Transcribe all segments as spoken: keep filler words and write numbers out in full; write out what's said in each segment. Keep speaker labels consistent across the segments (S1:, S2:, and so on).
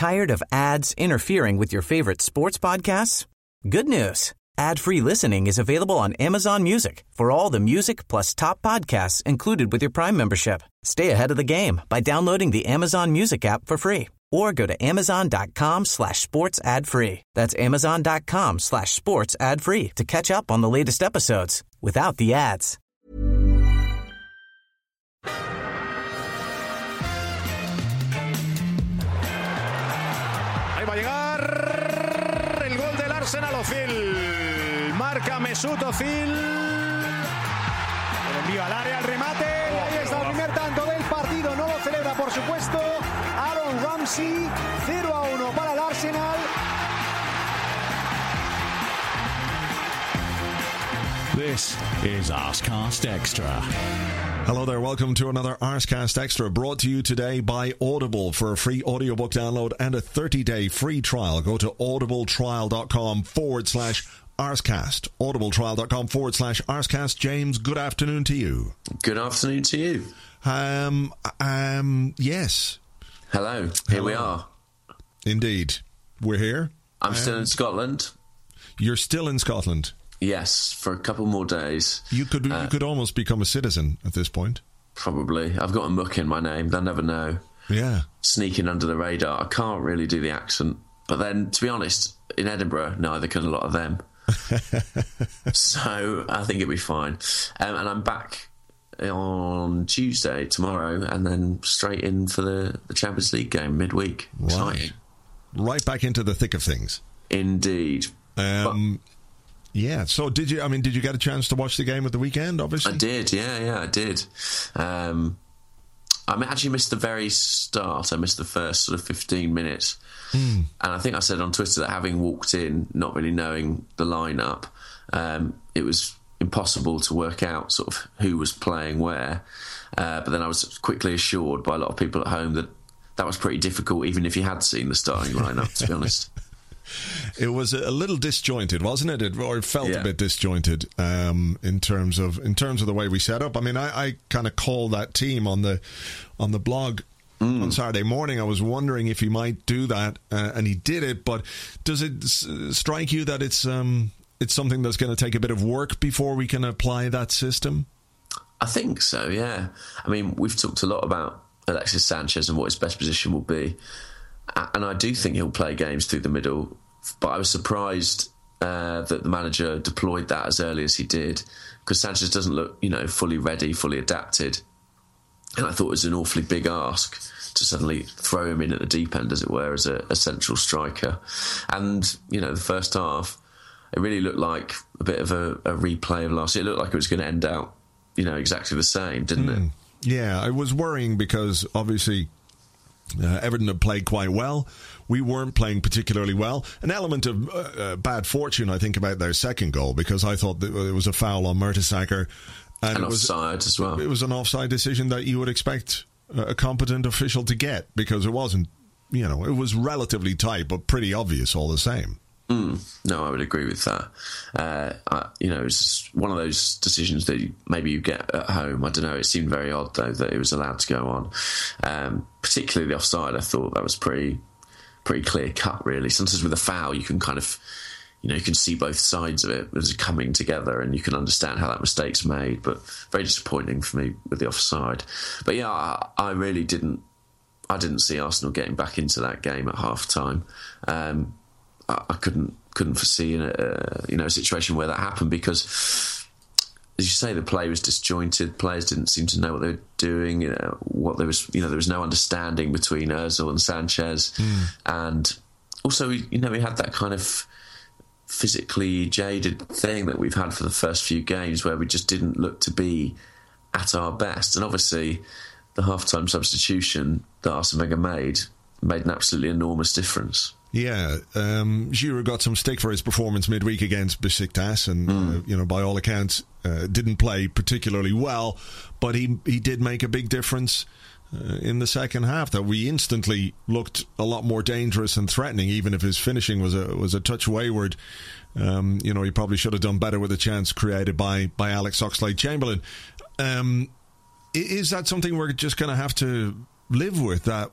S1: Tired of ads interfering with your favorite sports podcasts? Good news. Ad-free listening is available on Amazon Music for all the music plus top podcasts included with your Prime membership. Stay ahead of the game by downloading the Amazon Music app for free or go to amazon.com slash sports ad free. That's amazon.com slash sports ad free to catch up on the latest episodes without the ads.
S2: Ahí va a llegar el gol del Arsenal. Ozil marca Mesut Ozil, el envío al área, al remate, y ahí está el primer tanto del partido. No lo celebra, por supuesto, Aaron Ramsey. Cero a uno para el Arsenal.
S3: This is Arscast Extra.
S4: Hello there, welcome to another Arscast Extra, brought to you today by Audible. For a free audiobook download and a thirty-day free trial, go to audibletrial.com forward slash Arscast. audibletrial.com forward slash Arscast. James, good afternoon to you.
S5: Good afternoon to you.
S4: Um, um, yes.
S5: Hello, here
S4: Hello.
S5: we are.
S4: Indeed. We're here.
S5: I'm
S4: um,
S5: still in Scotland.
S4: You're still in Scotland?
S5: Yes, for a couple more days.
S4: You could uh, you could almost become a citizen at this point.
S5: Probably. I've got a muck in my name. They'll never know.
S4: Yeah.
S5: Sneaking under the radar. I can't really do the accent. But then, to be honest, in Edinburgh, neither can a lot of them. So I think it'll be fine. Um, and I'm back on Tuesday, tomorrow, and then straight in for the, the Champions League game midweek.
S4: Right.
S5: Exciting.
S4: Right back into the thick of things.
S5: Indeed.
S4: Um... But, Yeah, so did you, I mean, did you get a chance to watch the game at the weekend, obviously?
S5: I did, yeah, yeah, I did. Um, I actually missed the very start. I missed the first sort of fifteen minutes. Mm. And I think I said on Twitter that having walked in, not really knowing the lineup, um, it was impossible to work out sort of who was playing where. Uh, but then I was quickly assured by a lot of people at home that that was pretty difficult, even if you had seen the starting lineup, to be honest.
S4: It was a little disjointed, wasn't it? It or it felt
S5: yeah.
S4: a bit disjointed um, in terms of in terms of the way we set up. I mean, I, I kind of called that team on the on the blog mm. on Saturday morning. I was wondering if he might do that, uh, and he did it. But does it s- strike you that it's um, it's something that's going to take a bit of work before we can apply that system?
S5: I think so. Yeah. I mean, we've talked a lot about Alexis Sanchez and what his best position will be. And I do think he'll play games through the middle, but I was surprised uh, that the manager deployed that as early as he did, because Sanchez doesn't look, you know, fully ready, fully adapted. And I thought it was an awfully big ask to suddenly throw him in at the deep end, as it were, as a, a central striker. And, you know, the first half, it really looked like a bit of a, a replay of last year. It looked like it was going to end out, you know, exactly the same, didn't mm. it?
S4: Yeah, I was worrying because obviously Uh, Everton had played quite well. We weren't playing particularly well. An element of uh, uh, bad fortune, I think, about their second goal, because I thought that it was a foul on Mertesacker. And
S5: an
S4: it was,
S5: offside as well.
S4: It was an offside decision that you would expect a competent official to get, because it wasn't, you know, it was relatively tight, but pretty obvious all the same.
S5: Mm, no, I would agree with that. Uh, I, you know, it's one of those decisions that you, maybe you get at home. I don't know. It seemed very odd, though, that it was allowed to go on. Um, particularly the offside, I thought that was pretty pretty clear cut, really. Sometimes with a foul, you can kind of, you know, you can see both sides of it as coming together, and you can understand how that mistake's made. But very disappointing for me with the offside. But yeah, I, I really didn't. I didn't see Arsenal getting back into that game at half time. Um, I couldn't couldn't foresee a, you know, a situation where that happened, because, as you say, the play was disjointed. Players didn't seem to know what they were doing. You know, what there was, you know, there was no understanding between Ozil and Sanchez, mm. and also, you know, we had that kind of physically jaded thing that we've had for the first few games, where we just didn't look to be at our best. And obviously, the half-time substitution that Arsene Wenger made made an absolutely enormous difference.
S4: Yeah, um, Giroud got some stick for his performance midweek against Besiktas, and mm. uh, you know, by all accounts, uh, didn't play particularly well, but he he did make a big difference uh, in the second half. That we instantly looked a lot more dangerous and threatening, even if his finishing was a was a touch wayward. Um, you know, he probably should have done better with the chance created by by Alex Oxlade-Chamberlain. Um, is that something we're just going to have to live with, that we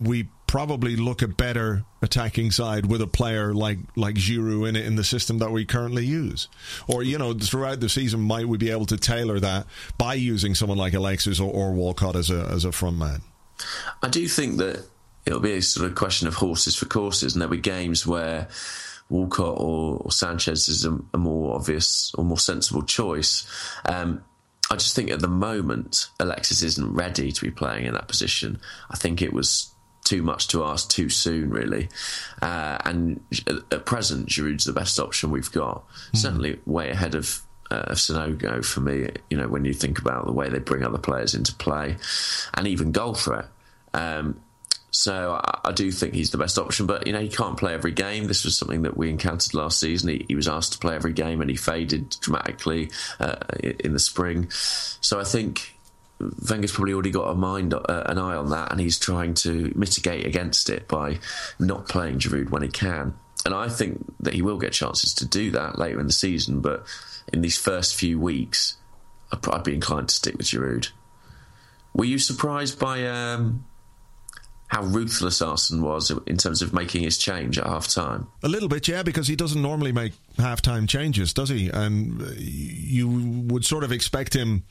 S4: probably look a better attacking side with a player like like Giroud in it in the system that we currently use? Or, you know, throughout the season, might we be able to tailor that by using someone like Alexis or, or Walcott as a as a front man?
S5: I do think that it'll be a sort of question of horses for courses, and there'll be games where Walcott or, or Sanchez is a, a more obvious or more sensible choice. Um, I just think at the moment, Alexis isn't ready to be playing in that position. I think it was too much to ask too soon, really. Uh, and at present, Giroud's the best option we've got. Mm. Certainly way ahead of uh, Sanogo for me, you know, when you think about the way they bring other players into play and even goal threat. Um, So I, I do think he's the best option, but you know he can't play every game. This was something that we encountered last season. He, he was asked to play every game, and he faded dramatically uh, in the spring. So I think Wenger's probably already got a mind, uh, an eye on that, and he's trying to mitigate against it by not playing Giroud when he can. And I think that he will get chances to do that later in the season. But in these first few weeks, I'd, I'd be inclined to stick with Giroud. Were you surprised by Um, how ruthless Arsene was in terms of making his change at half-time?
S4: A little bit, yeah, because he doesn't normally make half-time changes, does he? And you would sort of expect him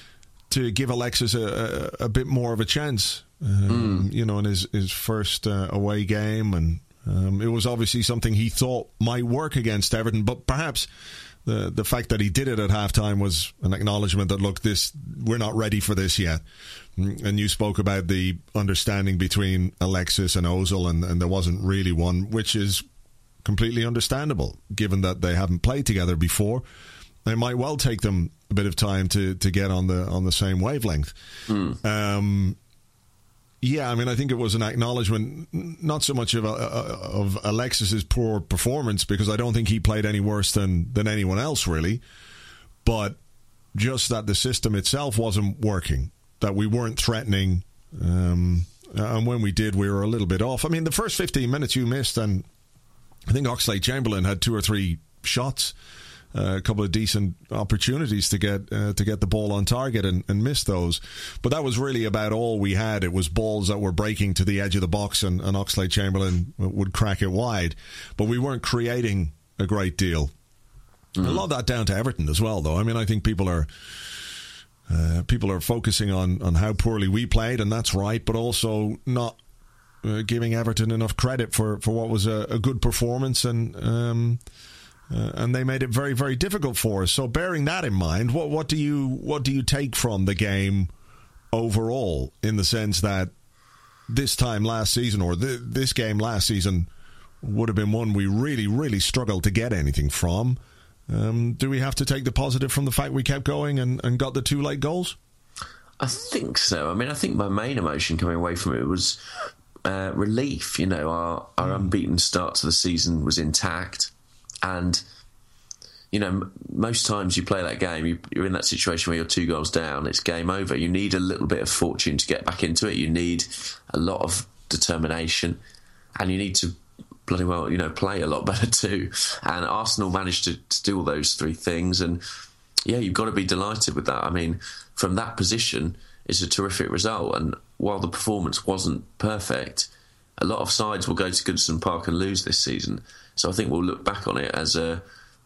S4: to give Alexis a, a, a bit more of a chance, um, mm. you know, in his, his first uh, away game. And um, it was obviously something he thought might work against Everton, but perhaps the the fact that he did it at halftime was an acknowledgement that, look, this we're not ready for this yet. And you spoke about the understanding between Alexis and Ozil, and, and there wasn't really one, which is completely understandable, given that they haven't played together before. It might well take them a bit of time to, to get on the on the same wavelength. Mm. Um, yeah, I mean, I think it was an acknowledgement, not so much of a, of Alexis's poor performance, because I don't think he played any worse than, than anyone else, really, but just that the system itself wasn't working, that we weren't threatening, um, and when we did, we were a little bit off. I mean, the first fifteen minutes you missed, and I think Oxlade-Chamberlain had two or three shots, uh, a couple of decent opportunities to get uh, to get the ball on target and, and miss those. But that was really about all we had. It was balls that were breaking to the edge of the box, and, and Oxlade-Chamberlain would crack it wide. But we weren't creating a great deal. Mm-hmm. A lot of that down to Everton as well, though. I mean, I think people are... Uh, people are focusing on, on how poorly we played, and that's right, but also not uh, giving Everton enough credit for, for what was a, a good performance, and um, uh, and they made it very, very difficult for us. So, bearing that in mind, what what do you what do you take from the game overall, in the sense that this time last season, or th- this game last season, would have been one we really, really struggled to get anything from? Um, do we have to take the positive from the fact we kept going and, and got the two late goals?
S5: I think so. I mean, I think my main emotion coming away from it was uh, relief. You know, our, our mm. unbeaten start to the season was intact. And, you know, m- most times you play that game, you, you're in that situation where you're two goals down, it's game over. You need a little bit of fortune to get back into it. You need a lot of determination, and you need to bloody well, you know, play a lot better too. And Arsenal managed to, to do all those three things, and yeah, you've got to be delighted with that. I mean, from that position, it's a terrific result. And while the performance wasn't perfect, a lot of sides will go to Goodison Park and lose this season. So I think we'll look back on it as a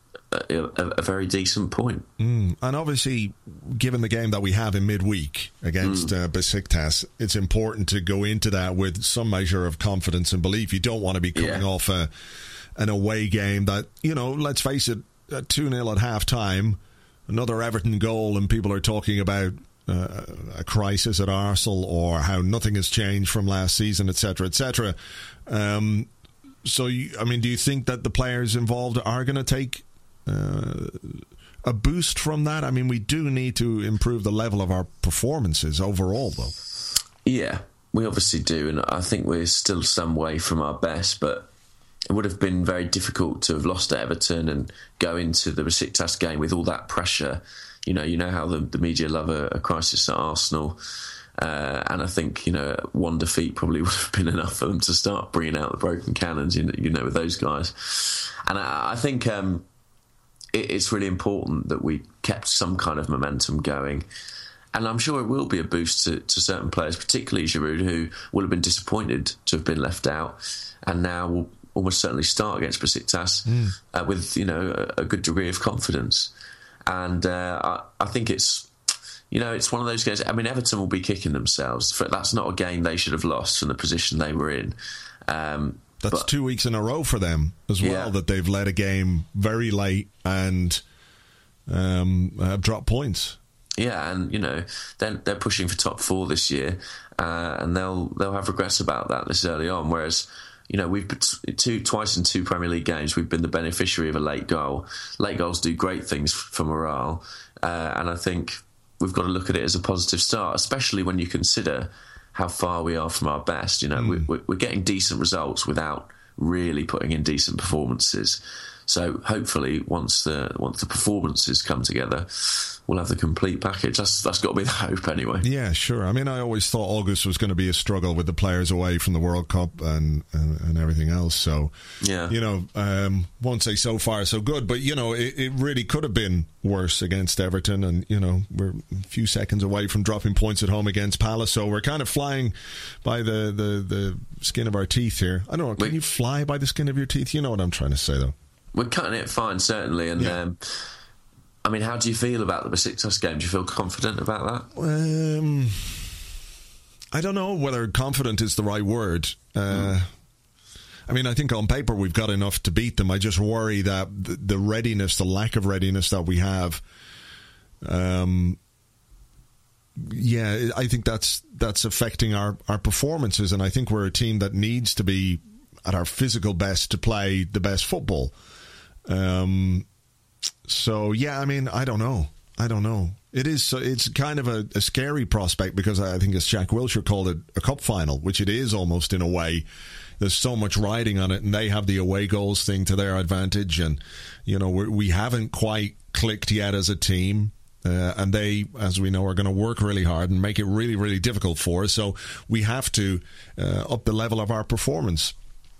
S5: a, a, a very decent point.
S4: Mm. And obviously, given the game that we have in midweek against mm. uh, Besiktas, it's important to go into that with some measure of confidence and belief. You don't want to be coming yeah. off a, an away game that, you know, let's face it, two nil at half-time, another Everton goal, and people are talking about uh, a crisis at Arsenal, or how nothing has changed from last season, et cetera, et cetera. Um, so, you, I mean, do you think that the players involved are going to take uh, a boost from that? I mean, we do need to improve the level of our performances overall, though.
S5: Yeah, we obviously do, and I think we're still some way from our best, but it would have been very difficult to have lost to Everton and go into the Besiktas game with all that pressure. You know, you know how the, the media love a, a crisis at Arsenal. Uh, and I think, you know, one defeat probably would have been enough for them to start bringing out the broken cannons, you know, you know with those guys. And I, I think um, it, it's really important that we kept some kind of momentum going. and I'm sure it will be a boost to, to certain players, particularly Giroud, who will have been disappointed to have been left out, and now will almost certainly start against Besiktas mm. uh, with, you know, a, a good degree of confidence. And uh, I, I think it's, you know, it's one of those games. I mean, Everton will be kicking themselves. For, that's not a game they should have lost from the position they were in. Um,
S4: That's but, two weeks in a row for them as well, yeah. that they've led a game very late and um, have dropped points.
S5: Yeah, and you know they're they're pushing for top four this year, uh, and they'll they'll have regrets about that this early on. Whereas, you know, we've two twice in two Premier League games we've been the beneficiary of a late goal. Late goals do great things for morale, uh, and I think we've got to look at it as a positive start, especially when you consider how far we are from our best. You know, mm. we, we're getting decent results without really putting in decent performances. So hopefully, once the once the performances come together, we'll have the complete package. That's that's got to be the hope, anyway.
S4: Yeah, sure. I mean, I always thought August was going to be a struggle with the players away from the World Cup and and, and everything else. So,
S5: yeah,
S4: you know, um, won't say so far so good, but you know, it, it really could have been worse against Everton, and you know, we're a few seconds away from dropping points at home against Palace. So we're kind of flying by the the, the skin of our teeth here. I don't know. Can we, you fly by the skin of your teeth? You know what I'm trying to say, though.
S5: We're cutting it fine, certainly. And yeah. um, I mean, how do you feel about the Besiktas game? Do you feel confident about that?
S4: Um, I don't know whether confident is the right word. Uh, mm. I mean, I think on paper we've got enough to beat them. I just worry that the, the readiness, the lack of readiness that we have, um, yeah, I think that's that's affecting our, our performances. And I think we're a team that needs to be at our physical best to play the best football. Um, so yeah, I mean, I don't know. I don't know. It is, it's kind of a, a scary prospect because I think as Jack Wilshere called it, a cup final, which it is almost in a way. There's so much riding on it, and they have the away goals thing to their advantage. And, you know, we're, we haven't quite clicked yet as a team. Uh, and they, as we know, are going to work really hard and make it really, really difficult for us. So we have to uh, up the level of our performance.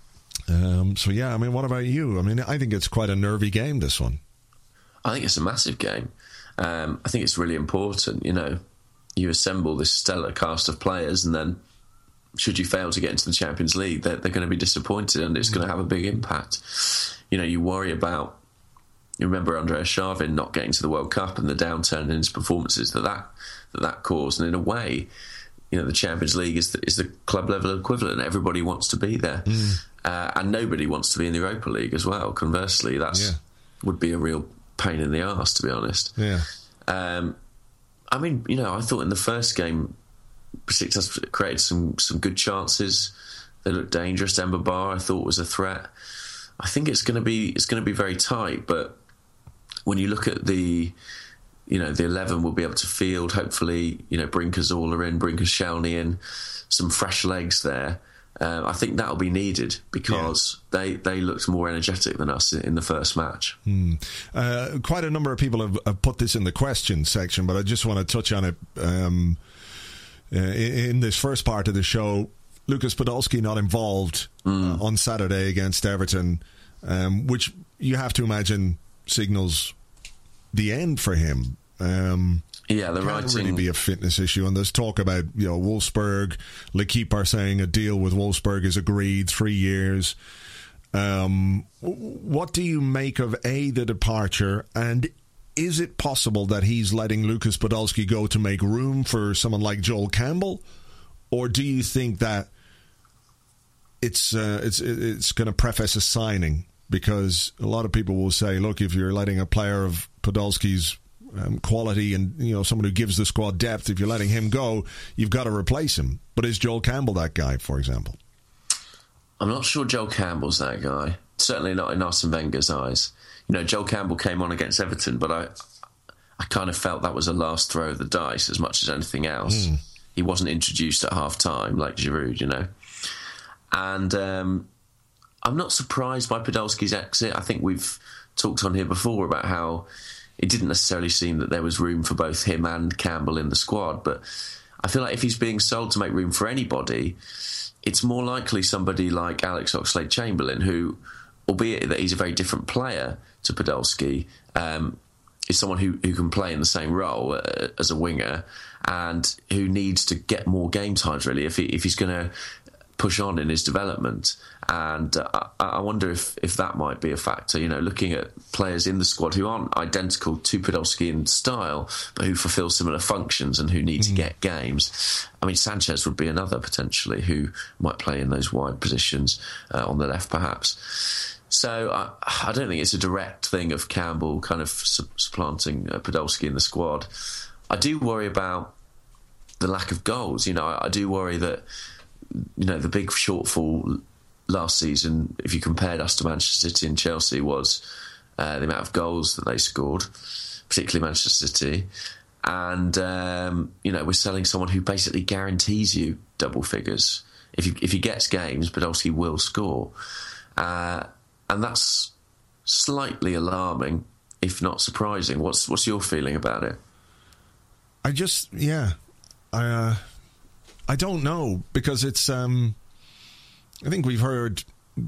S4: Um, so, yeah, I mean, what about you? I mean, I think it's quite a nervy game, this one.
S5: I think it's a massive game. Um, I think it's really important. You know, you assemble this stellar cast of players, and then should you fail to get into the Champions League, they're, they're going to be disappointed, and it's mm. going to have a big impact. You know, you worry about, you remember Andreas Sharvin not getting to the World Cup and the downturn in his performances that that, that, that caused. And in a way, you know, the Champions League is the, is the club level equivalent. Everybody wants to be there. Mm. Uh, and nobody wants to be in the Europa League as well. Conversely, that yeah. would be a real pain in the arse, to be honest.
S4: Yeah.
S5: Um, I mean, you know, I thought in the first game, Besiktas created some, some good chances. They looked dangerous. Demba Ba, I thought, was a threat. I think it's going to be it's going to be very tight. But when you look at the, you know, the eleven we'll be able to field. Hopefully, you know, Brinker-Zola in, Brinker-Shelny in, some fresh legs there. Uh, I think that'll be needed because yeah. they, they looked more energetic than us in the first match.
S4: Hmm. Uh, quite a number of people have, have put this in the question section, but I just want to touch on it. Um, uh, in this first part of the show, Lucas Podolski not involved mm. uh, on Saturday against Everton, um, which you have to imagine signals the end for him. Um,
S5: Yeah, the
S4: can't
S5: writing
S4: really be a fitness issue, and there's talk about, you know, Wolfsburg. L'Equipe are saying a deal with Wolfsburg is agreed, three years. Um, what do you make of A, the departure, and is it possible that he's letting Lucas Podolski go to make room for someone like Joel Campbell, or do you think that it's uh, it's it's going to preface a signing? Because a lot of people will say, look, if you're letting a player of Podolski's Um, quality and, you know, someone who gives the squad depth, if you're letting him go, you've got to replace him. But is Joel Campbell that guy, for example?
S5: I'm not sure Joel Campbell's that guy. Certainly not in Arsene Wenger's eyes. You know, Joel Campbell came on against Everton, but I I kind of felt that was a last throw of the dice as much as anything else. Mm. He wasn't introduced at half-time like Giroud, you know. And um, I'm not surprised by Podolski's exit. I think we've talked on here before about how it didn't necessarily seem that there was room for both him and Campbell in the squad. But I feel like if he's being sold to make room for anybody, it's more likely somebody like Alex Oxlade-Chamberlain, who, albeit that he's a very different player to Podolski, um, is someone who, who can play in the same role uh, as a winger and who needs to get more game times, really, if he, if he's going to push on in his development. And uh, I, I wonder if, if that might be a factor, you know, looking at players in the squad who aren't identical to Podolski in style, but who fulfil similar functions and who need mm. to get games. I mean, Sanchez would be another potentially who might play in those wide positions uh, on the left, perhaps. So I, I don't think it's a direct thing of Campbell kind of su- supplanting uh, Podolski in the squad. I do worry about the lack of goals. You know, I, I do worry that, you know, the big shortfall last season, if you compared us to Manchester City and Chelsea, was uh, the amount of goals that they scored, particularly Manchester City. And, um, you know, we're selling someone who basically guarantees you double figures. If, you, if he gets games, Podolski will score. Uh, and that's slightly alarming, if not surprising. What's what's your feeling about it?
S4: I just, yeah, I uh, I don't know, because it's, um, I think we've heard,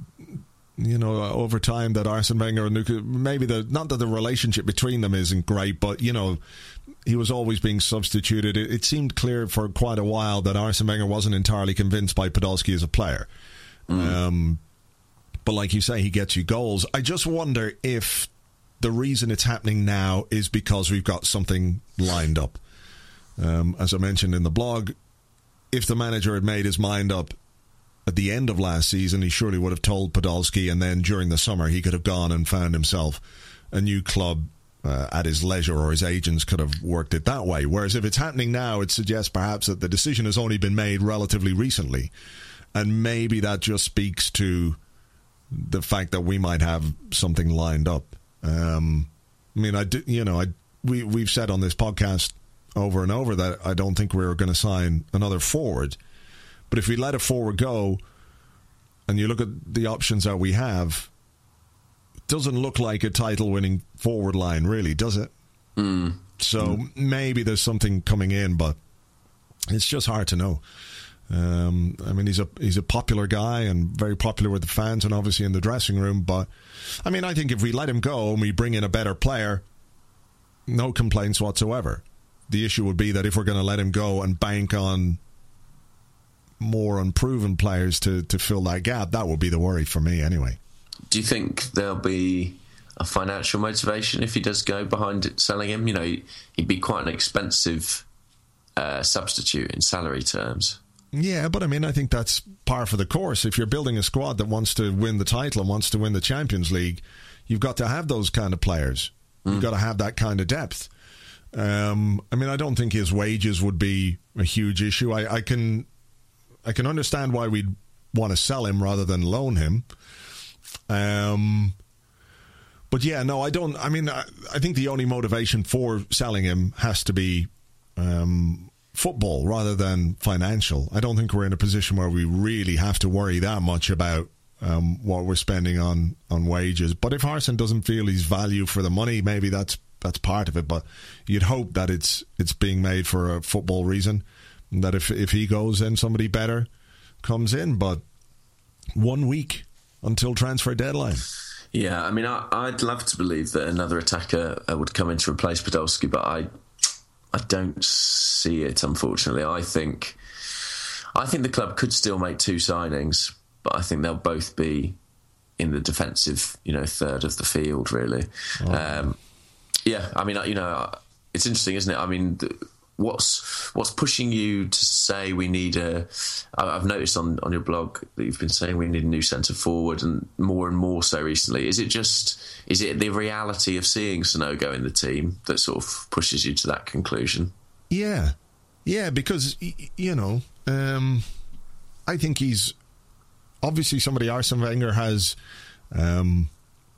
S4: you know, uh, over time that Arsene Wenger and Luka, maybe the, not that the relationship between them isn't great, but, you know, he was always being substituted. It, it seemed clear for quite a while that Arsene Wenger wasn't entirely convinced by Podolski as a player. Mm. Um, but like you say, he gets you goals. I just wonder if the reason it's happening now is because we've got something lined up. Um, as I mentioned in the blog, if the manager had made his mind up at the end of last season, he surely would have told Podolski, and then during the summer he could have gone and found himself a new club uh, at his leisure, or his agents could have worked it that way. Whereas if it's happening now, it suggests perhaps that the decision has only been made relatively recently, and maybe that just speaks to the fact that we might have something lined up. Um, I mean, I do, you know, I we we've said on this podcast over and over that I don't think we're going to sign another forward. But if we let a forward go, and you look at the options that we have, it doesn't look like a title-winning forward line, really, does it?
S5: Mm.
S4: So
S5: mm.
S4: maybe there's something coming in, but it's just hard to know. Um, I mean, he's a he's a popular guy and very popular with the fans and obviously in the dressing room. But, I mean, I think if we let him go and we bring in a better player, no complaints whatsoever. The issue would be that if we're going to let him go and bank on more unproven players to, to fill that gap, that would be the worry for me anyway.
S5: Do you think there'll be a financial motivation if he does go behind it, selling him? You know, he'd be quite an expensive uh, substitute in salary terms.
S4: Yeah, but I mean, I think that's par for the course. If you're building a squad that wants to win the title and wants to win the Champions League, you've got to have those kind of players. Mm. You've got to have that kind of depth. Um, I mean, I don't think his wages would be a huge issue. I, I can I can understand why we'd want to sell him rather than loan him. Um, but yeah, no, I don't. I mean, I, I think the only motivation for selling him has to be um, football rather than financial. I don't think we're in a position where we really have to worry that much about um, what we're spending on, on wages. But if Arsene doesn't feel he's value for the money, maybe that's that's part of it. But you'd hope that it's it's being made for a football reason, and that if if he goes, then somebody better comes in. But one week until transfer deadline.
S5: Yeah, I mean, I, I'd love to believe that another attacker uh, would come in to replace Podolski, but I, I don't see it. Unfortunately, I think, I think the club could still make two signings, but I think they'll both be in the defensive, you know, third of the field, really. Oh. Um, yeah, I mean, you know, it's interesting, isn't it? I mean, what's what's pushing you to say we need a... I've noticed on, on your blog that you've been saying we need a new centre forward, and more and more so recently. Is it just... Is it the reality of seeing Sanogo in the team that sort of pushes you to that conclusion?
S4: Yeah. Yeah, because, you know, um, I think he's obviously somebody Arsene Wenger has... Um,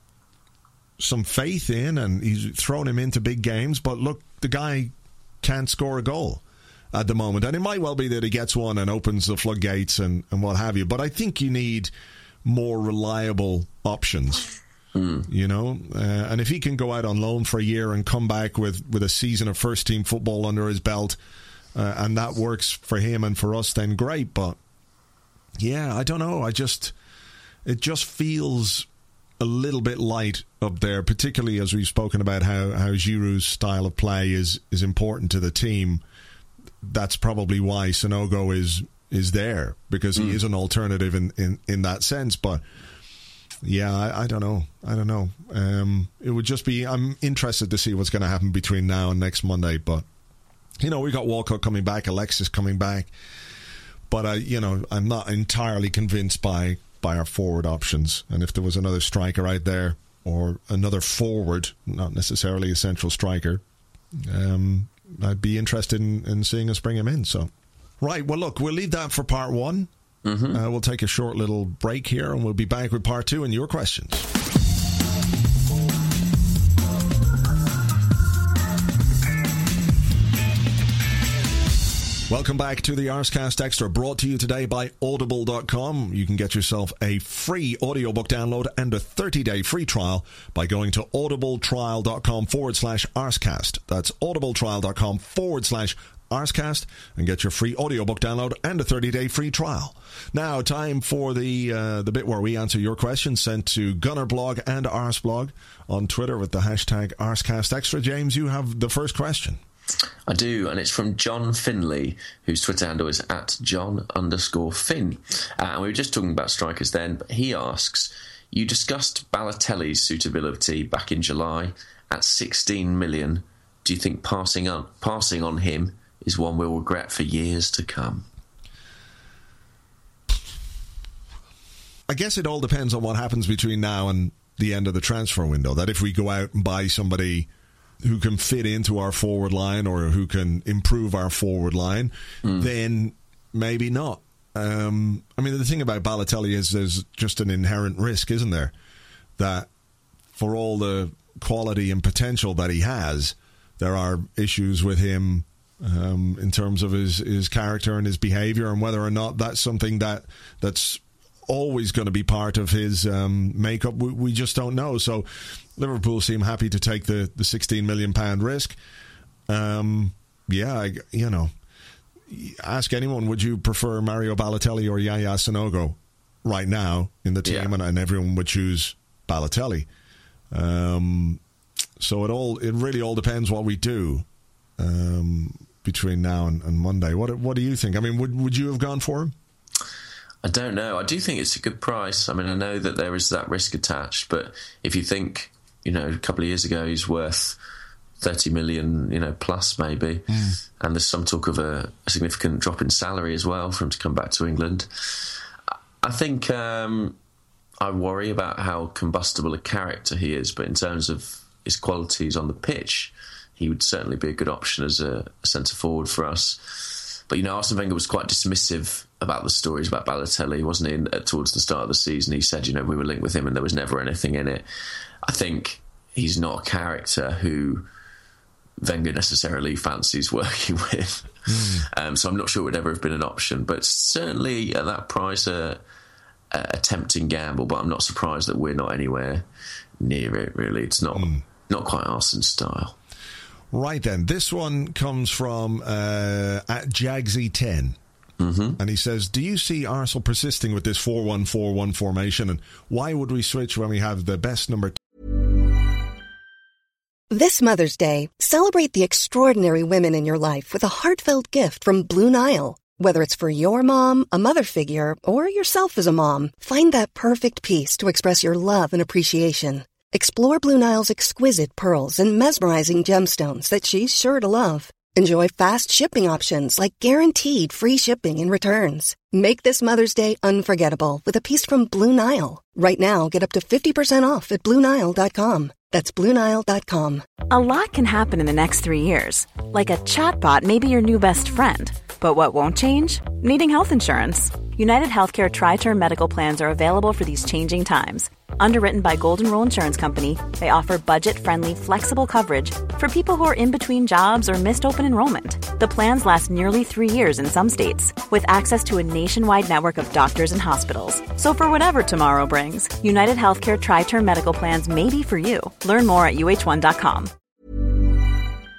S4: some faith in, and he's thrown him into big games, but look, the guy can't score a goal at the moment, and it might well be that he gets one and opens the floodgates and, and what have you, but I think you need more reliable options. Mm. You know, uh, and if he can go out on loan for a year and come back with, with a season of first team football under his belt, uh, and that works for him and for us, then great. But yeah, I don't know, I just it just feels a little bit light up there, particularly as we've spoken about how, how Giroud's style of play is, is important to the team. That's probably why Sanogo is is there, because he mm. is an alternative in, in, in that sense. But yeah, I, I don't know. I don't know. Um, it would just be, I'm interested to see what's going to happen between now and next Monday. But, you know, we got Walcott coming back, Alexis coming back. But, I, you know, I'm not entirely convinced by, by our forward options. And if there was another striker out there, or another forward, not necessarily a central striker, um, I'd be interested in, in seeing us bring him in. So, right, well, look, we'll leave that for part one. Mm-hmm. Uh, we'll take a short little break here, and we'll be back with part two and your questions. Welcome back to the Arscast Extra, brought to you today by Audible dot com. You can get yourself a free audiobook download and a thirty-day free trial by going to audibletrial.com forward slash Arscast. That's audibletrial.com forward slash Arscast, and get your free audiobook download and a thirty-day free trial. Now, time for the uh, the bit where we answer your questions sent to Gunnerblog and Arsblog on Twitter with the hashtag Arscast Extra. James, you have the first question.
S5: I do, and it's from John Finley, whose Twitter handle is at John underscore Finn. Uh, and we were just talking about strikers then, but he asks, you discussed Balotelli's suitability back in July at sixteen million. Do you think passing on passing on him is one we'll regret for years to come?
S4: I guess it all depends on what happens between now and the end of the transfer window. That if we go out and buy somebody who can fit into our forward line or who can improve our forward line, mm. then maybe not. Um, I mean, the thing about Balotelli is there's just an inherent risk, isn't there? That for all the quality and potential that he has, there are issues with him um, in terms of his, his character and his behaviour, and whether or not that's something that that's always going to be part of his um, makeup, we, we just don't know. So Liverpool seem happy to take the, the sixteen million pound risk. Um, yeah, I, you know, ask anyone, would you prefer Mario Balotelli or Yaya Sanogo right now in the team? Yeah. and, and everyone would choose Balotelli. Um, so it all it really all depends what we do um, between now and, and Monday. What what do you think? I mean, would would you have gone for him?
S5: I don't know. I do think it's a good price. I mean, I know that there is that risk attached, but if you think, you know, a couple of years ago he's worth thirty million, you know, plus maybe, mm. and there's some talk of a, a significant drop in salary as well for him to come back to England. I think um, I worry about how combustible a character he is, but in terms of his qualities on the pitch, he would certainly be a good option as a, a centre-forward for us. But, you know, Arsene Wenger was quite dismissive about the stories about Balotelli, wasn't he? In, uh, towards the start of the season, he said, you know, we were linked with him and there was never anything in it. I think he's not a character who Wenger necessarily fancies working with. Mm. Um, so I'm not sure it would ever have been an option. But certainly at that price, uh, a tempting gamble. But I'm not surprised that we're not anywhere near it, really. It's not, mm. not quite Arsene's style.
S4: Right then, this one comes from uh, at Jagsy ten. Mm-hmm. And he says, do you see Arsenal persisting with this four one four one formation? And why would we switch when we have the best number two?
S6: This Mother's Day, celebrate the extraordinary women in your life with a heartfelt gift from Blue Nile. Whether it's for your mom, a mother figure, or yourself as a mom, find that perfect piece to express your love and appreciation. Explore Blue Nile's exquisite pearls and mesmerizing gemstones that she's sure to love. Enjoy fast shipping options like guaranteed free shipping and returns. Make this Mother's Day unforgettable with a piece from Blue Nile. Right now, get up to fifty percent off at Blue Nile dot com. That's Blue Nile dot com.
S7: A lot can happen in the next three years. Like a chatbot may be your new best friend. But what won't change? Needing health insurance. United Healthcare Tri-Term Medical Plans are available for these changing times. Underwritten by Golden Rule Insurance Company, they offer budget-friendly, flexible coverage for people who are in between jobs or missed open enrollment. The plans last nearly three years in some states, with access to a nationwide network of doctors and hospitals. So for whatever tomorrow brings, United Healthcare Tri-Term Medical Plans may be for you. Learn more at U H one dot com.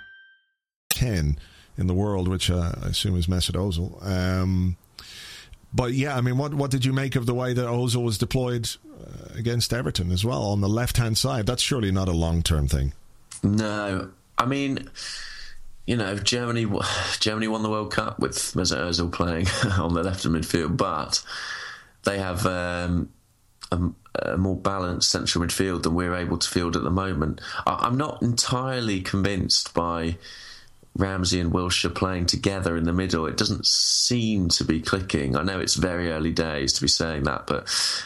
S4: ten in the world, which uh, I assume is Mesut Ozil. Um, but yeah, I mean, what what did you make of the way that Ozil was deployed uh, against Everton as well on the left hand side? That's surely not a long term thing.
S5: No, I mean, you know, Germany Germany won the World Cup with Mesut Ozil playing on the left of midfield, but they have um, a, a more balanced central midfield than we're able to field at the moment. I, I'm not entirely convinced by Ramsey and Wilshere playing together in the middle. It doesn't seem to be clicking. I know it's very early days to be saying that, but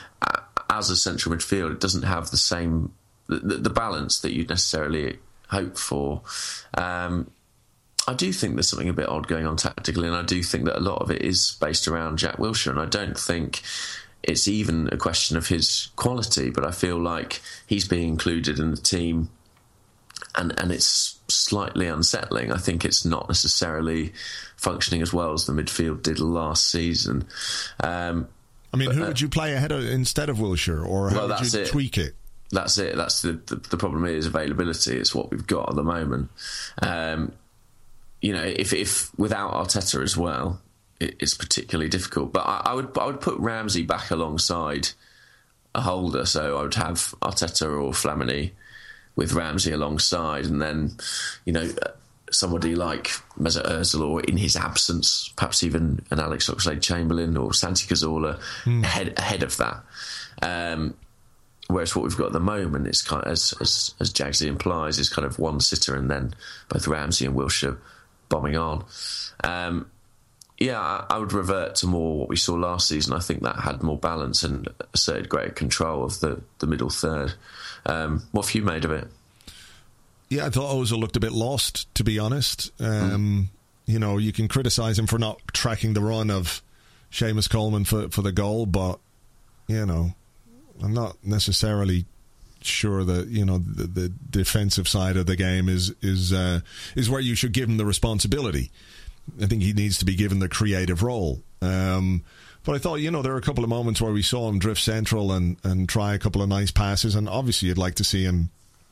S5: as a central midfield, it doesn't have the same the, the balance that you'd necessarily hope for. Um, I do think there's something a bit odd going on tactically, and I do think that a lot of it is based around Jack Wilshere, and I don't think it's even a question of his quality, but I feel like he's being included in the team, and, and it's slightly unsettling. I think it's not necessarily functioning as well as the midfield did last season. Um,
S4: I mean,
S5: but,
S4: who
S5: uh,
S4: would you play ahead of instead of Wilshere, or how
S5: well,
S4: would you
S5: it.
S4: tweak it?
S5: That's it. That's the, the the problem is availability. It's what we've got at the moment. Um, you know, if if without Arteta as well, it, it's particularly difficult. But I, I would I would put Ramsey back alongside a holder. So I would have Arteta or Flamini with Ramsey alongside, and then, you know, somebody like Mesut Ozil, or in his absence, perhaps even an Alex Oxlade-Chamberlain or Santi Cazorla mm. ahead ahead of that. Um, Whereas what we've got at the moment is kind of, as as, as Jagsy implies, is kind of one sitter and then both Ramsey and Wilshere bombing on. Um, yeah, I, I would revert to more what we saw last season. I think that had more balance and asserted greater control of the, the middle third. Um, what have you made of it?
S4: Yeah, I thought Ozil looked a bit lost, to be honest. Um, mm. You know, you can criticise him for not tracking the run of Seamus Coleman for, for the goal, but, you know, I'm not necessarily sure that, you know, the, the defensive side of the game is is uh, is where you should give him the responsibility. I think he needs to be given the creative role. Um, but I thought, you know, there were a couple of moments where we saw him drift central and, and try a couple of nice passes, and obviously you'd like to see him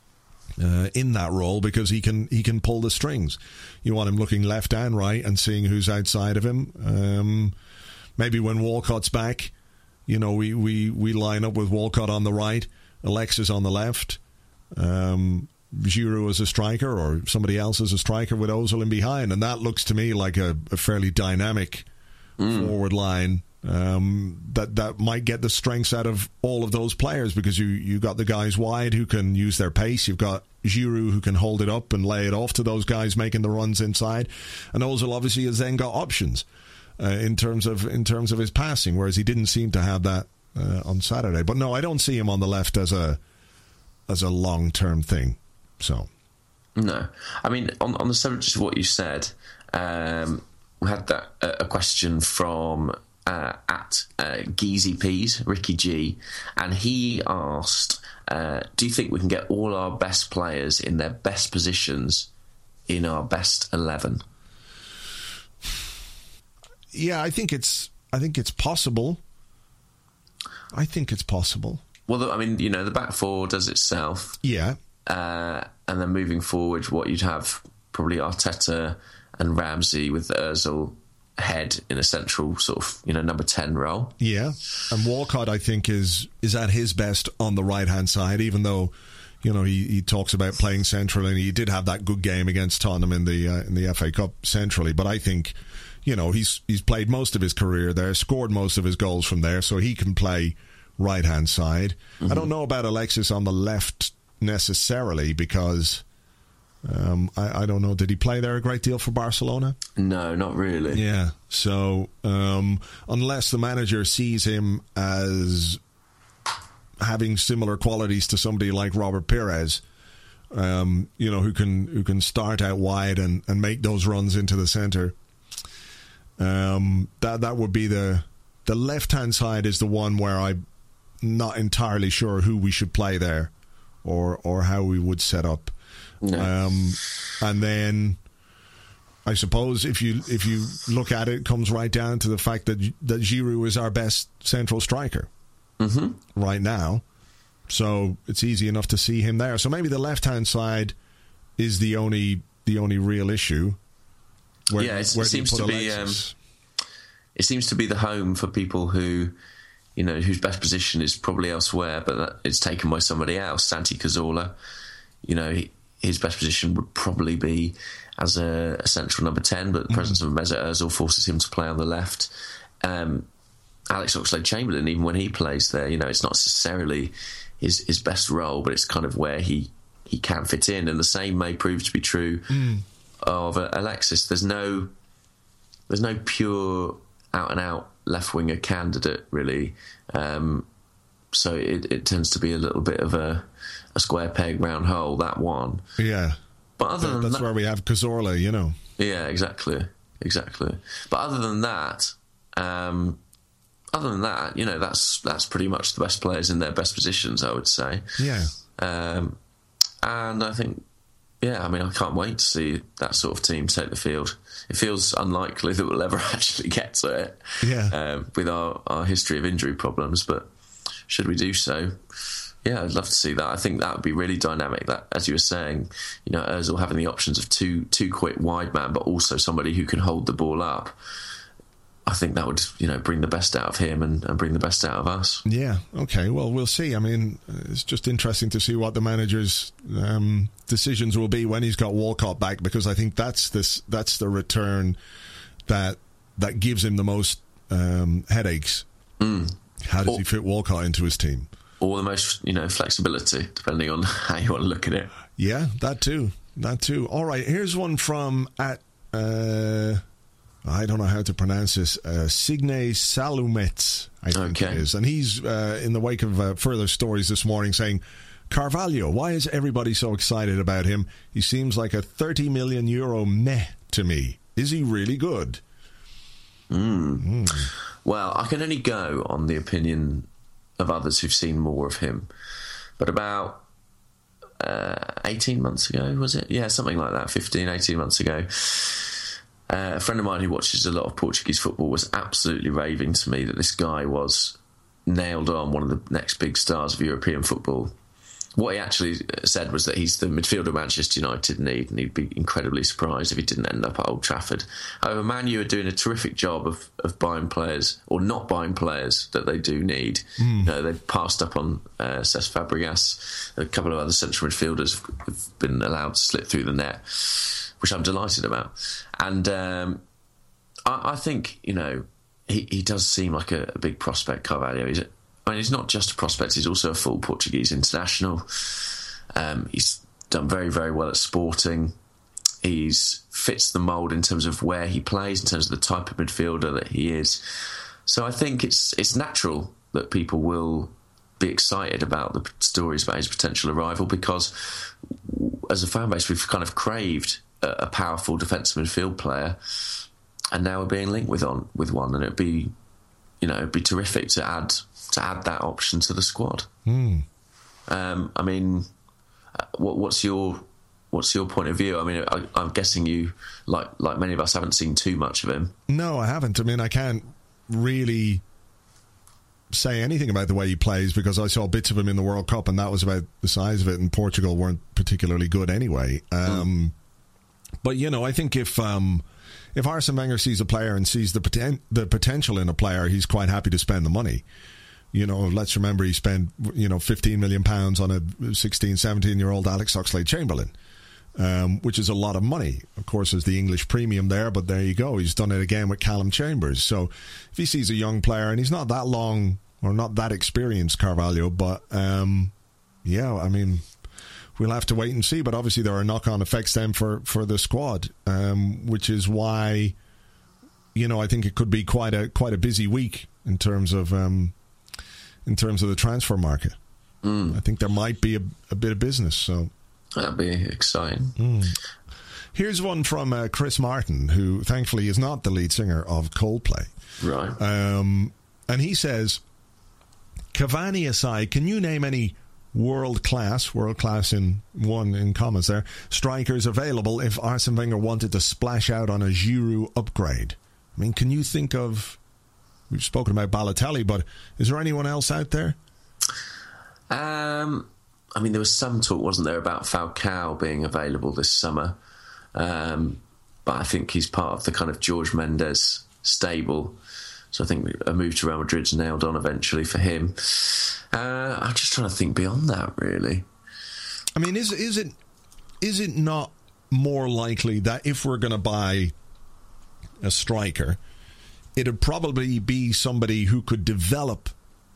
S4: uh, in that role because he can he can pull the strings. You want him looking left and right and seeing who's outside of him. Um, maybe when Walcott's back, you know, we, we, we line up with Walcott on the right, Alexis on the left, um, Giroud as a striker, or somebody else as a striker with Ozil in behind. And that looks to me like a, a fairly dynamic mm. forward line um, that, that might get the strengths out of all of those players, because you, you got the guys wide who can use their pace. You've got Giroud who can hold it up and lay it off to those guys making the runs inside. And Ozil obviously has then got options. Uh, in terms of in terms of his passing, whereas he didn't seem to have that uh, on Saturday. But no, I don't see him on the left as a as a long term thing. So
S5: no, I mean, on on the subject of what you said, um, we had that uh, a question from uh, at uh, Geezy Peas, Ricky G, and he asked, uh, "Do you think we can get all our best players in their best positions in our best eleven?"
S4: Yeah, I think it's. I think it's possible. I think it's possible.
S5: Well, I mean, you know, the back four does itself.
S4: Yeah,
S5: uh, and then moving forward, what you'd have probably Arteta and Ramsey with Ozil ahead in a central sort of, you know, number ten role.
S4: Yeah, and Walcott, I think, is is at his best on the right hand side, even though, you know, he, he talks about playing central, and he did have that good game against Tottenham in the uh, in the F A Cup centrally. But I think, you know, he's he's played most of his career there, scored most of his goals from there, so he can play right hand side. Mm-hmm. I don't know about Alexis on the left necessarily, because um, I, I don't know, did he play there a great deal for Barcelona?
S5: No, not really.
S4: Yeah, so um, unless the manager sees him as having similar qualities to somebody like Robert Pires, um, you know, who can who can start out wide and, and make those runs into the centre. Um, that that would be the the left hand side is the one where I'm not entirely sure who we should play there, or or how we would set up. No. Um, and then I suppose if you if you look at it, it comes right down to the fact that that Giroud is our best central striker mm-hmm. right now. So it's easy enough to see him there. So maybe the left hand side is the only the only real issue.
S5: Where, yeah, it seems to be. Um, it seems to be the home for people who, you know, whose best position is probably elsewhere, but that it's taken by somebody else. Santi Cazorla, you know, he, his best position would probably be as a, a central number ten, but the mm-hmm. presence of Mesut Ozil forces him to play on the left. Um, Alex Oxlade-Chamberlain, even when he plays there, you know, it's not necessarily his his best role, but it's kind of where he, he can fit in. And the same may prove to be true mm. of uh, Alexis. There's no there's no pure out and out left winger candidate really, um, so it, it tends to be a little bit of a, a square peg round hole, that one.
S4: Yeah,
S5: but other than
S4: that's
S5: that,
S4: where we have Cazorla, you know.
S5: Yeah, exactly, exactly. But other than that. Um, Other than that, you know, that's that's pretty much the best players in their best positions, I would say.
S4: Yeah.
S5: Um, and I think, yeah, I mean, I can't wait to see that sort of team take the field. It feels unlikely that we'll ever actually get to it.
S4: Yeah.
S5: Um, with our, our history of injury problems, but should we do so? Yeah, I'd love to see that. I think that would be really dynamic. That, as you were saying, you know, Ozil having the options of two two quick wide man, but also somebody who can hold the ball up. I think that would, you know, bring the best out of him and, and bring the best out of us.
S4: Yeah, okay, well, we'll see. I mean, it's just interesting to see what the manager's um, decisions will be when he's got Walcott back, because I think that's this that's the return that that gives him the most um, headaches. Mm. How does or, he fit Walcott into his team?
S5: Or the most, you know, flexibility, depending on how you want to look at it.
S4: Yeah, that too. That too. All right, here's one from at... Uh, I don't know how to pronounce this. Uh, Signe Salumets, I think
S5: okay.
S4: it is. And he's uh, in the wake of uh, further stories this morning saying, Carvalho, why is everybody so excited about him? He seems like a thirty million euro meh to me. Is he really good?
S5: Mm. Mm. Well, I can only go on the opinion of others who've seen more of him. But about uh, eighteen months ago, was it? Yeah, something like that, fifteen, eighteen months ago. Uh, a friend of mine who watches a lot of Portuguese football was absolutely raving to me that this guy was nailed on, one of the next big stars of European football. What he actually said was that he's the midfielder Manchester United need, and he'd be incredibly surprised if he didn't end up at Old Trafford. However, Man U are doing a terrific job of, of buying players, or not buying players that they do need. Mm. You know, they've passed up on uh, Cesc Fabregas. A couple of other central midfielders have been allowed to slip through the net, which I'm delighted about. And um, I, I think, you know, he, he does seem like a, a big prospect, Carvalho. He's, I mean, he's not just a prospect, he's also a full Portuguese international. Um, he's done very, very well at Sporting. He's fits the mould in terms of where he plays, in terms of the type of midfielder that he is. So I think it's it's natural that people will be excited about the stories about his potential arrival, because as a fan base, we've kind of craved a powerful defensive midfield player, and now we're being linked with on with one, and it'd be, you know, it'd be terrific to add to add that option to the squad. Mm. Um, I mean, what, what's your what's your point of view? I mean, I, I'm guessing you, like like many of us, haven't seen too much of him.
S4: No, I haven't. I mean, I can't really say anything about the way he plays, because I saw bits of him in the World Cup, and that was about the size of it, and Portugal weren't particularly good anyway. Um, mm. But, you know, I think if um, if Arsene Wenger sees a player and sees the poten- the potential in a player, he's quite happy to spend the money. You know, let's remember he spent, you know, fifteen million pounds on a sixteen, seventeen-year-old Alex Oxlade-Chamberlain, um, which is a lot of money. Of course, there's the English premium there, but there you go. He's done it again with Callum Chambers. So if he sees a young player, and he's not that long or not that experienced, Carvalho, but, um, yeah, I mean, we'll have to wait and see. But obviously there are knock-on effects then for, for the squad, um, which is why, you know, I think it could be quite a quite a busy week in terms of... Um, in terms of the transfer market. Mm. I think there might be a, a bit of business. So
S5: that'd be exciting.
S4: Mm. Here's one from uh, Chris Martin, who thankfully is not the lead singer of Coldplay.
S5: Right.
S4: Um, and he says, Cavani aside, can you name any world-class, world-class in one in commas there, strikers available if Arsene Wenger wanted to splash out on a Giroud upgrade? I mean, can you think of... We've spoken about Balotelli, but is there anyone else out there?
S5: Um, I mean, there was some talk, wasn't there, about Falcao being available this summer. Um, but I think he's part of the kind of George Mendes stable. So I think a move to Real Madrid's nailed on eventually for him. Uh, I'm just trying to think beyond that, really.
S4: I mean, is is it is it not more likely that if we're going to buy a striker, it'd probably be somebody who could develop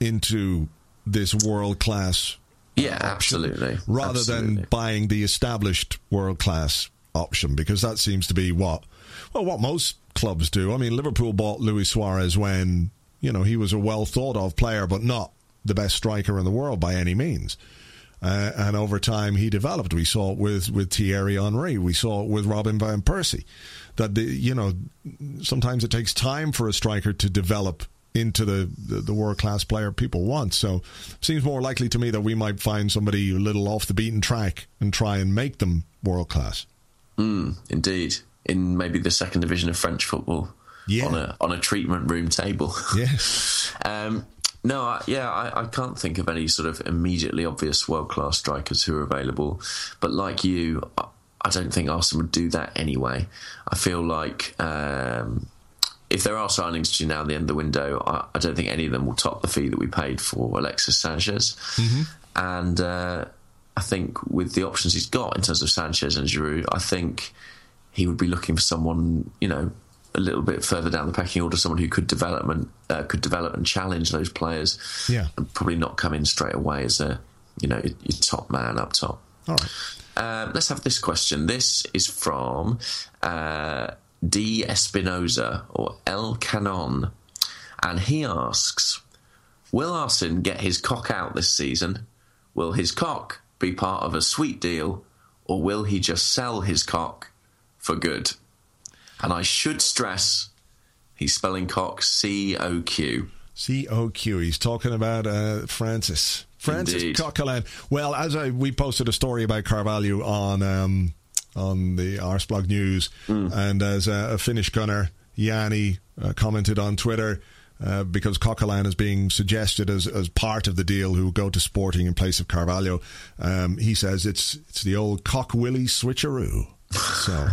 S4: into this world-class
S5: yeah,
S4: option,
S5: absolutely.
S4: rather
S5: absolutely.
S4: than buying the established world-class option, because that seems to be what well what most clubs do. I mean, Liverpool bought Luis Suarez when, you know, he was a well-thought-of player, but not the best striker in the world by any means. Uh, and over time, he developed. We saw it with, with Thierry Henry. We saw it with Robin van Persie. That, the, you know, sometimes it takes time for a striker to develop into the, the, the world-class player people want. So it seems more likely to me that we might find somebody a little off the beaten track and try and make them world-class.
S5: Mm, indeed. In maybe the second division of French football.
S4: Yeah.
S5: On a, on a treatment room table.
S4: Yes.
S5: um, no, I, yeah, I, I can't think of any sort of immediately obvious world-class strikers who are available. But like you, I, I don't think Arsenal would do that anyway. I feel like um, if there are signings between now and the end of the window, I, I don't think any of them will top the fee that we paid for Alexis Sanchez. Mm-hmm. And uh, I think with the options he's got in terms of Sanchez and Giroud, I think he would be looking for someone, you know, a little bit further down the pecking order, someone who could develop and uh, could develop and challenge those players.
S4: Yeah,
S5: and probably not come in straight away as a, you know, your, your top man up top.
S4: All right.
S5: Uh, let's have this question. This is from uh, D. Espinoza or El Canon, and he asks: will Arsene get his cock out this season? Will his cock be part of a sweet deal, or will he just sell his cock for good? And I should stress, he's spelling cock C O Q.
S4: C O Q. He's talking about uh, Francis. Francis
S5: Indeed.
S4: Coquelin. Well, as I we posted a story about Carvalho on um, on the Arsblog News, mm. and as a, a Finnish gunner, Yanni uh, commented on Twitter, uh, because Coquelin is being suggested as, as part of the deal who will go to Sporting in place of Carvalho. Um, he says it's it's the old Cock Willie switcheroo. So,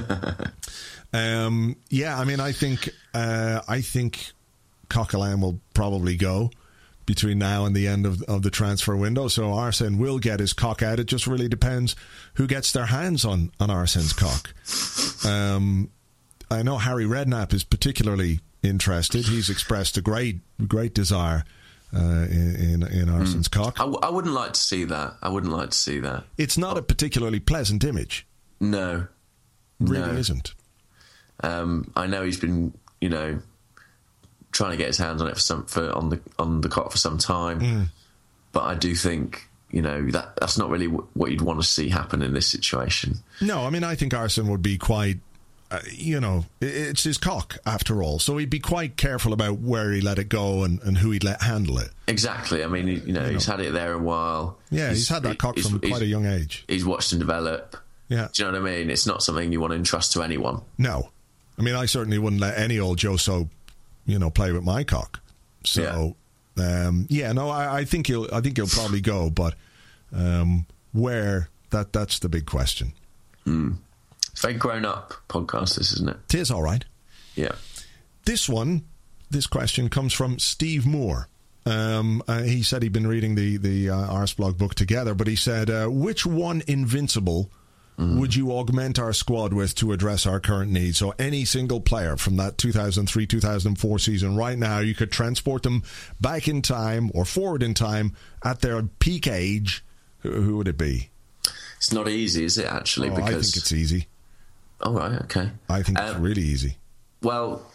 S4: um, yeah, I mean, I think uh, I think Coquelin will probably go between now and the end of, of the transfer window. So Arsene will get his cock out. It just really depends who gets their hands on, on Arsene's cock. Um, I know Harry Redknapp is particularly interested. He's expressed a great great desire uh, in, in in Arsene's mm. cock.
S5: I, w- I wouldn't like to see that. I wouldn't like to see that.
S4: It's not a particularly pleasant image.
S5: No.
S4: Really
S5: no.
S4: isn't.
S5: Um, I know he's been, you know, trying to get his hands on it for some for on the on the cock for some time, mm. but I do think, you know, that that's not really w- what you'd want to see happen in this situation.
S4: No, I mean, I think Arsene would be quite, uh, you know, it's his cock after all, so he'd be quite careful about where he let it go and, and who he'd let handle it.
S5: Exactly. I mean, you know, you he's know. had it there a while.
S4: Yeah, he's, he's had that cock from quite a young age.
S5: He's watched him develop.
S4: Yeah.
S5: Do you know what I mean? It's not something you want to entrust to anyone.
S4: No. I mean, I certainly wouldn't let any old Joe So, you know, play with my cock. So, yeah, um, yeah no, I, I think he'll I think he'll probably go, but um, where, that that's the big question.
S5: Mm. It's a very grown-up podcast, this, isn't it?
S4: It is, all right.
S5: Yeah.
S4: This one, this question comes from Steve Moore. Um, uh, he said he'd been reading the, the uh, Arsblog book together, but he said, uh, which one invincible mm. would you augment our squad with to address our current needs? So any single player from that two thousand three two thousand four season right now, you could transport them back in time or forward in time at their peak age. Who, who would it be?
S5: It's not easy, is it, actually?
S4: Oh,
S5: because
S4: I think it's easy.
S5: Oh, right, okay.
S4: I think
S5: um,
S4: it's really easy.
S5: Well,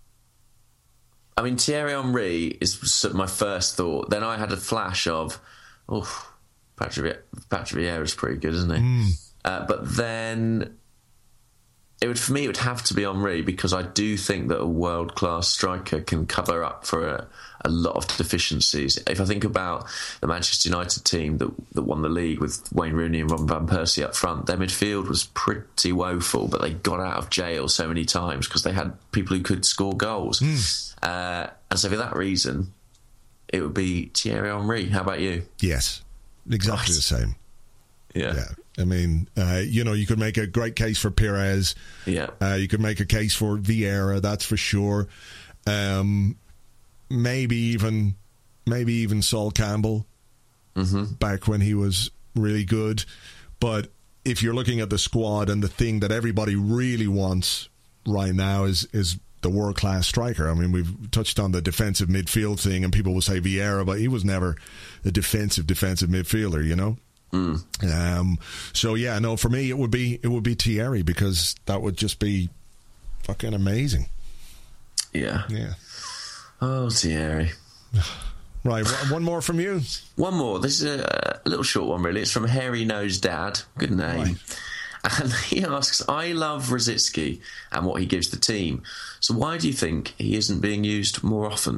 S5: I mean, Thierry Henry is my first thought. Then I had a flash of, oh, Patrick, Patrick Vieira's pretty good, isn't he? Mm. Uh, but then, it would for me, it would have to be Henry, because I do think that a world-class striker can cover up for a, a lot of deficiencies. If I think about the Manchester United team that that won the league with Wayne Rooney and Robin van Persie up front, their midfield was pretty woeful, but they got out of jail so many times because they had people who could score goals. Mm. Uh, and so for that reason, it would be Thierry Henry. How about you?
S4: Yes, exactly right. the same.
S5: Yeah.
S4: yeah. I mean, uh, you know, you could make a great case for Pires.
S5: Yeah.
S4: Uh, you could make a case for Vieira, that's for sure. Um, maybe even, maybe even Sol Campbell, mm-hmm. back when he was really good. But if you're looking at the squad, and the thing that everybody really wants right now is is the world-class striker. I mean, we've touched on the defensive midfield thing, and people will say Vieira, but he was never a defensive defensive midfielder, you know. Mm. Um, so yeah, no, for me it would be it would be Thierry, because that would just be fucking amazing.
S5: Yeah,
S4: yeah.
S5: Oh, Thierry.
S4: Right, one more from you.
S5: One more. This is a, a little short one, really. It's from Hairy Nose Dad. Good name. Right. And he asks, I love Rosicky and what he gives the team. So why do you think he isn't being used more often?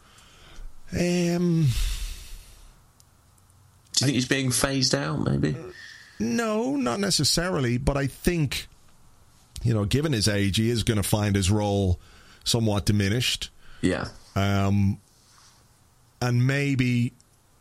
S4: Um,
S5: do you think I, he's being phased out, maybe?
S4: No, not necessarily. But I think, you know, given his age, he is going to find his role somewhat diminished.
S5: Yeah.
S4: Um, and maybe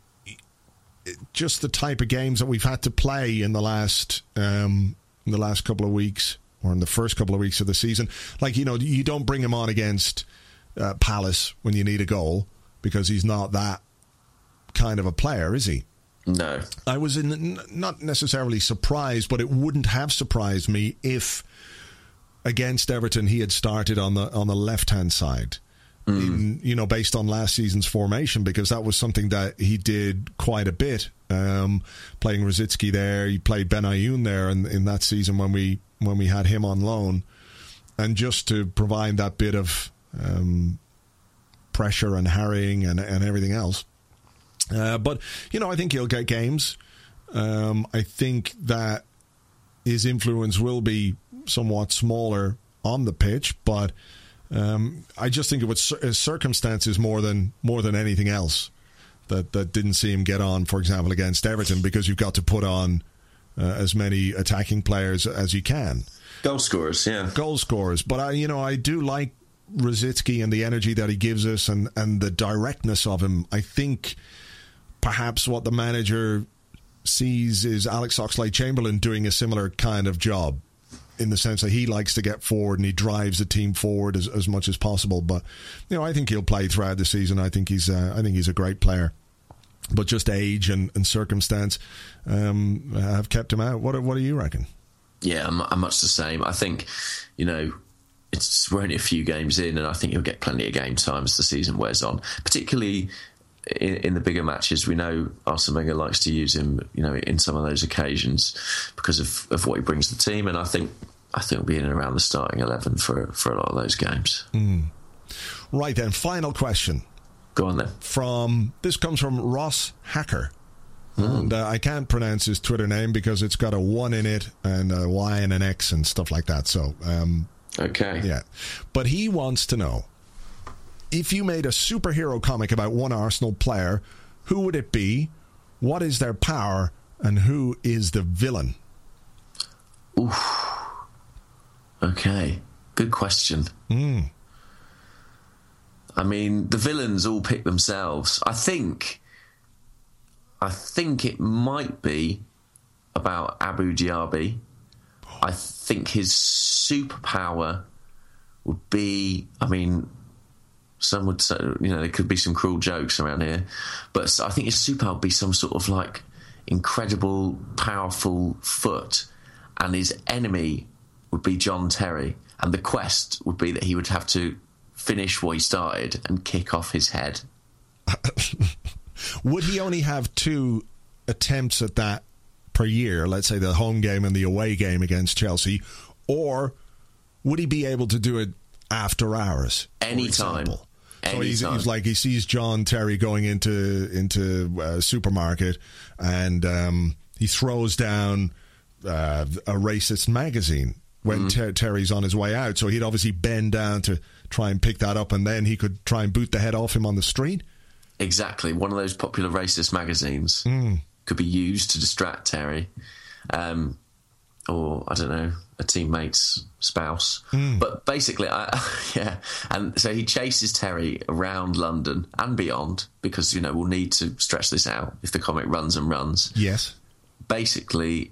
S4: just the type of games that we've had to play in the last um, in the last couple of weeks, or in the first couple of weeks of the season. Like, you know, you don't bring him on against uh, Palace when you need a goal, because he's not that kind of a player, is he?
S5: No.
S4: I was in, not necessarily surprised, but it wouldn't have surprised me if against Everton he had started on the on the left-hand side. Mm. In, you know, based on last season's formation, because that was something that he did quite a bit, um, playing Rosicky there. He played Benayoun there in, in that season when we when we had him on loan, and just to provide that bit of um, pressure and harrying and, and everything else. Uh, but, you know, I think he'll get games. Um, I think that his influence will be somewhat smaller on the pitch, but Um, I just think it was circumstances more than more than anything else that, that didn't see him get on, for example, against Everton, because you've got to put on uh, as many attacking players as you can.
S5: Goal scorers, yeah.
S4: Goal scorers. But, I, you know, I do like Rosicky and the energy that he gives us, and, and the directness of him. I think perhaps what the manager sees is Alex Oxlade-Chamberlain doing a similar kind of job, in the sense that he likes to get forward and he drives the team forward as, as much as possible. But, you know, I think he'll play throughout the season. I think he's uh, I think he's a great player. But just age and, and circumstance um, have kept him out. What, what do you reckon?
S5: Yeah, I'm, I'm much the same. I think, you know, it's we're only a few games in, and I think he'll get plenty of game time as the season wears on, particularly in, in the bigger matches. We know Arsene Wenger likes to use him, you know, in some of those occasions because of, of what he brings to the team, and I think I think we'll be in and around the starting eleven for for a lot of those games.
S4: Mm. Right then, final question.
S5: Go on then.
S4: From this comes from Ross Hacker, mm. and uh, I can't pronounce his Twitter name because it's got a one in it and a Y and an X and stuff like that. So, um,
S5: okay,
S4: yeah, but he wants to know, if you made a superhero comic about one Arsenal player, who would it be? What is their power? And who is the villain?
S5: Oof. Okay, good question.
S4: Mm.
S5: I mean, the villains all pick themselves. I think, I think it might be about Abu Diaby. I think his superpower would be, I mean, some would say, you know, there could be some cruel jokes around here, but I think his superpower would be some sort of like incredible, powerful foot, and his enemy would be John Terry, and the quest would be that he would have to finish what he started and kick off his head.
S4: Would he only have two attempts at that per year, let's say the home game and the away game against Chelsea, or would he be able to do it after hours?
S5: Anytime.
S4: So he's, he's like, he sees John Terry going into into a supermarket, and um, he throws down uh, a racist magazine when mm. Ter- Terry's on his way out. So he'd obviously bend down to try and pick that up, and then he could try and boot the head off him on the street.
S5: Exactly. One of those popular racist magazines
S4: mm.
S5: could be used to distract Terry. Um, or, I don't know, a teammate's spouse.
S4: Mm.
S5: But basically, I, yeah. And so he chases Terry around London and beyond, because, you know, we'll need to stretch this out if the comic runs and runs.
S4: Yes.
S5: Basically,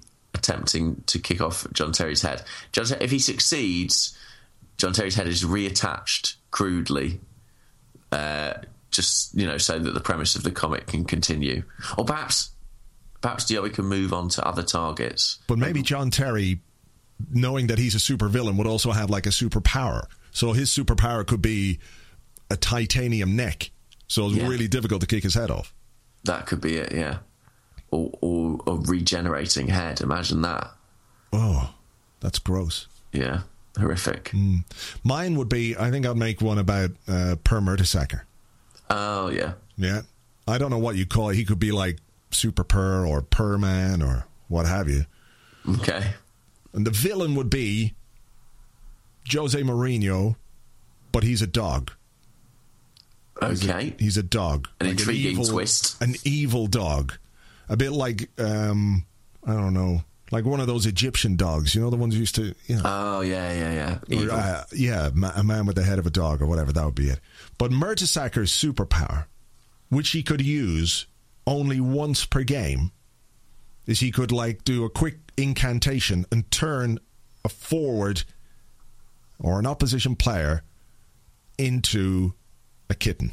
S5: attempting to kick off John Terry's head. John, if he succeeds, John Terry's head is reattached crudely, uh, just, you know, so that the premise of the comic can continue. Or perhaps, perhaps Diowie can move on to other targets.
S4: But maybe John Terry, knowing that he's a supervillain, would also have like a superpower. So his superpower could be a titanium neck. So it's
S5: Yeah.
S4: really difficult to kick his head off.
S5: That could be it, yeah. Or, or, or regenerating head. Imagine that.
S4: Oh, that's gross.
S5: Yeah, horrific.
S4: Mm. Mine would be, I think I'd make one about uh, Per Mertesacker.
S5: Oh, yeah.
S4: Yeah. I don't know what you call it. He could be like Super Per or Per Man or what have you.
S5: Okay.
S4: And the villain would be Jose Mourinho, but he's a dog. He's
S5: Okay.
S4: a, he's a dog.
S5: An
S4: Like
S5: intriguing
S4: evil,
S5: twist.
S4: An evil dog. A bit like, um, I don't know, like one of those Egyptian dogs. You know, the ones who used to, you know.
S5: Oh, yeah, yeah, yeah.
S4: Or,
S5: Evil.
S4: uh, yeah, ma- a man with the head of a dog or whatever, that would be it. But Mertesacker's superpower, which he could use only once per game, is he could like do a quick incantation and turn a forward or an opposition player into a kitten.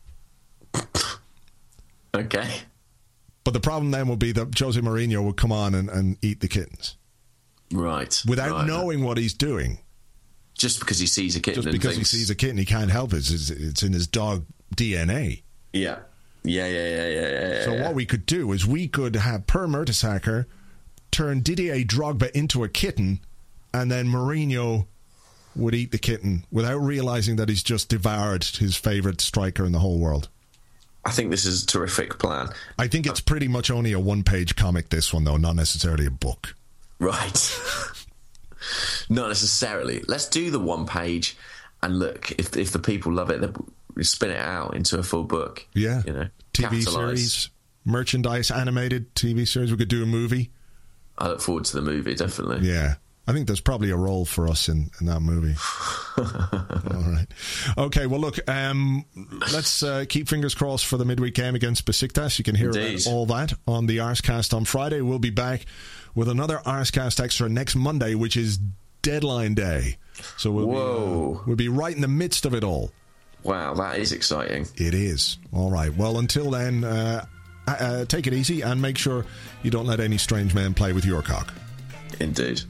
S5: Okay.
S4: But the problem then would be that Jose Mourinho would come on and, and eat the kittens.
S5: Right.
S4: Without
S5: right.
S4: knowing what he's doing.
S5: Just because he sees a kitten
S4: Just
S5: and
S4: because
S5: thinks,
S4: he sees a kitten, he can't help it. It's, it's in his dog D N A.
S5: Yeah. Yeah, yeah, yeah, yeah, yeah.
S4: So
S5: yeah.
S4: what we could do is we could have Per Mertesacker turn Didier Drogba into a kitten, and then Mourinho would eat the kitten without realising that he's just devoured his favourite striker in the whole world.
S5: I think this is a terrific plan.
S4: I think it's pretty much only a one-page comic, this one, though, not necessarily a book.
S5: Right. Not necessarily. Let's do the one page, and look, if if the people love it, then we spin it out into a full book.
S4: Yeah.
S5: You know,
S4: T V
S5: capitalise.
S4: series, merchandise, animated T V series. We could do a movie.
S5: I look forward to the movie, definitely.
S4: Yeah. I think there's probably a role for us in, in that movie. All right. Okay, well, look, um, let's uh, keep fingers crossed for the midweek game against Besiktas. You can hear
S5: Indeed.
S4: about all that on the Arscast on Friday. We'll be back with another Arscast Extra next Monday, which is deadline day. So we'll,
S5: Whoa.
S4: Be, uh, we'll be right in the midst of it all.
S5: Wow, that is exciting.
S4: It is. All right. Well, until then, uh, uh, take it easy and make sure you don't let any strange men play with your cock.
S5: Indeed.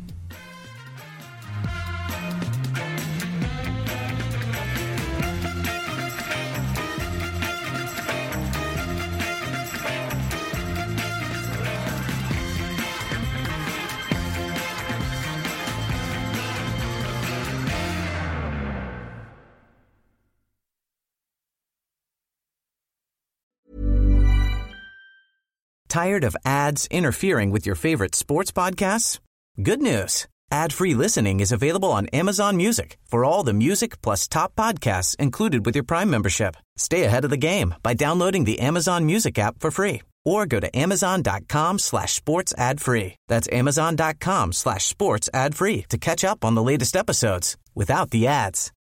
S1: Tired of ads interfering with your favorite sports podcasts? Good news. Ad-free listening is available on Amazon Music for all the music plus top podcasts included with your Prime membership. Stay ahead of the game by downloading the Amazon Music app for free or go to amazon.com slash sports ad free. That's amazon.com slash sports ad free to catch up on the latest episodes without the ads.